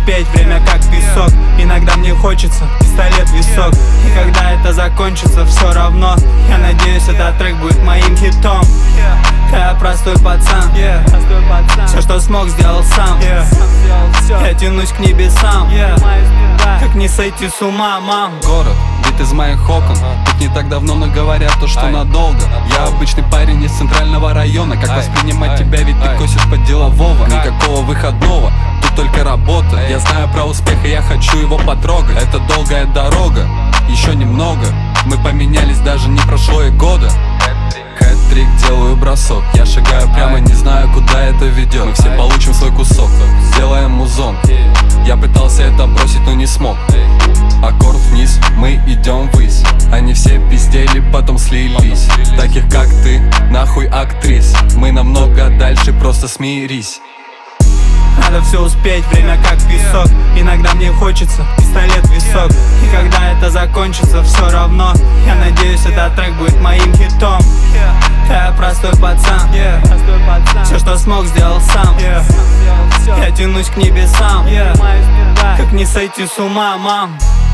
успеть, время как песок. Иногда мне хочется пистолет в висок. И когда это закончится, все равно. Я надеюсь, этот трек будет моим хитом. Я простой пацан, все, что смог, сделал сам. Я тянусь к небесам, как не сойти с ума, мам. Город, вид из моих окон. Тут не так давно, но говорят то, что надолго. Я обычный парень из центрального района. Как воспринимать тебя, ведь ты косишь под делового. Никакого выходного, тут только работа. Я знаю про успех, и я хочу его потрогать. Это долгая дорога, еще немного. Мы поменялись, даже не прошло и года. Хэт-трик, делаю бросок. Я шагаю прямо, не знаю, куда это ведет. Мы все получим свой кусок, сделаем музон. Я пытался это бросить, но не смог. Аккорд вниз, мы идем ввысь. Они все пиздели, потом слились. Таких как ты, нахуй актрис. Мы намного дальше, просто смирись. Надо все успеть, время как песок. Иногда мне хочется пистолет в висок. И когда это закончится, все равно. Я надеюсь, этот трек будет моим хитом. Я простой пацан, все, что смог, сделал сам. Я тянусь к небесам, как не сойти с ума, мам.